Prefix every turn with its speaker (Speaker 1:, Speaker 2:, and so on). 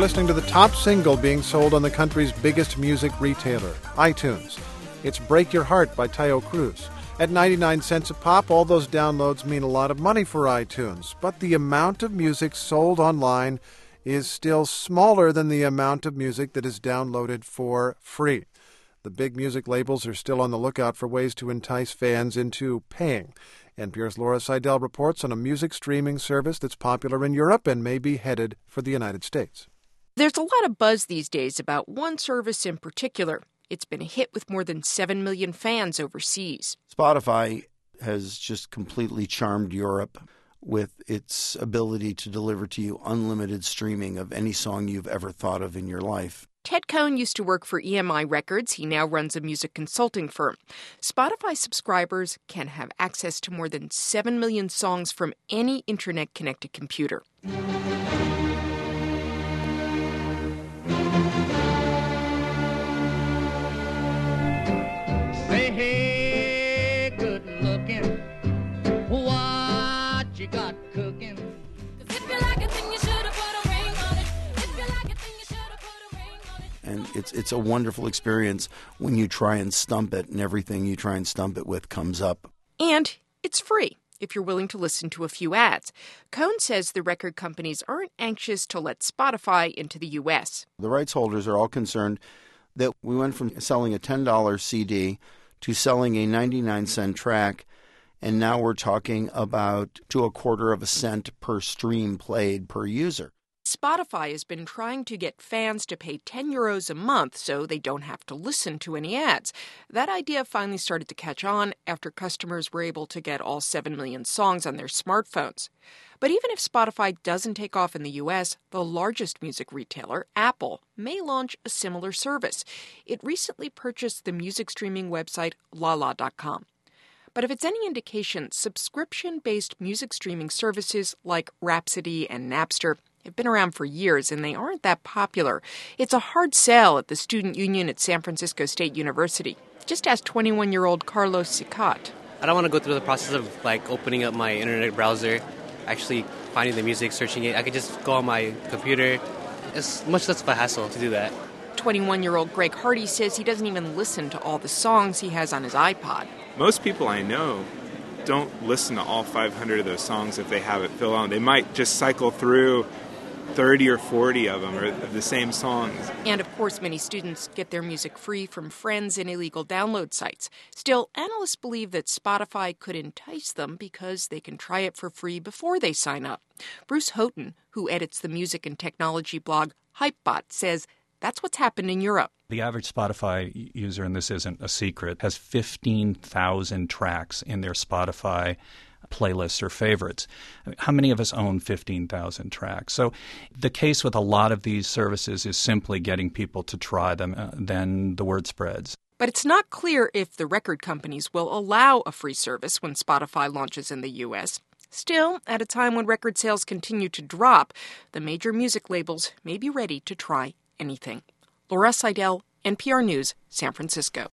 Speaker 1: listening to the top single being sold on the country's biggest music retailer, iTunes. It's Break Your Heart by Taio Cruz. At 99 cents a pop, all those downloads mean a lot of money for iTunes, but the amount of music sold online is still smaller than the amount of music that is downloaded for free. The big music labels are still on the lookout for ways to entice fans into paying. NPR's Laura Seidel reports on a music streaming service that's popular in Europe and may be headed for the United States.
Speaker 2: There's a lot of buzz these days about one service in particular. It's been a hit with more than 7 million fans overseas.
Speaker 3: Spotify has just completely charmed Europe with its ability to deliver to you unlimited streaming of any song you've ever thought of in your life.
Speaker 2: Ted Cohn used to work for EMI Records. He now runs a music consulting firm. Spotify subscribers can have access to more than 7 million songs from any internet-connected computer.
Speaker 4: Say, hey, good looking, what you got cooking?
Speaker 5: If you like a thing, you should have put a ring on it. If you like a thing, you should have put a ring on it.
Speaker 3: And it's a wonderful experience when you try and stump it, and everything you try and stump it with comes up.
Speaker 2: And it's free if you're willing to listen to a few ads. Cohn says the record companies aren't anxious to let Spotify into the U.S.
Speaker 3: The rights holders are all concerned that we went from selling a $10 CD to selling a 99-cent track, and now we're talking about to a quarter of a cent per stream played per user.
Speaker 2: Spotify has been trying to get fans to pay €10 a month so they don't have to listen to any ads. That idea finally started to catch on after customers were able to get all 7 million songs on their smartphones. But even if Spotify doesn't take off in the U.S., the largest music retailer, Apple, may launch a similar service. It recently purchased the music streaming website Lala.com. But if it's any indication, subscription-based music streaming services like Rhapsody and Napster have been around for years, and they aren't that popular. It's a hard sell at the student union at San Francisco State University. Just ask 21-year-old Carlos Sicat.
Speaker 6: I don't want to go through the process of opening up my internet browser, actually finding the music, searching it. I could just go on my computer. It's much less of a hassle to do that.
Speaker 2: 21-year-old Greg Hardy says he doesn't even listen to all the songs he has on his iPod.
Speaker 7: Most people I know don't listen to all 500 of those songs if they have it filled on. They might just cycle through 30 or 40 of them or of the same songs.
Speaker 2: And of course, many students get their music free from friends and illegal download sites. Still, analysts believe that Spotify could entice them because they can try it for free before they sign up. Bruce Houghton, who edits the music and technology blog Hypebot, says that's what's happened in Europe.
Speaker 8: The average Spotify user, and this isn't a secret, has 15,000 tracks in their Spotify playlists or favorites. How many of us own 15,000 tracks? So the case with a lot of these services is simply getting people to try them, then the word spreads.
Speaker 2: But it's not clear if the record companies will allow a free service when Spotify launches in the U.S. Still, at a time when record sales continue to drop, the major music labels may be ready to try anything. Laura Seidel, NPR News, San Francisco.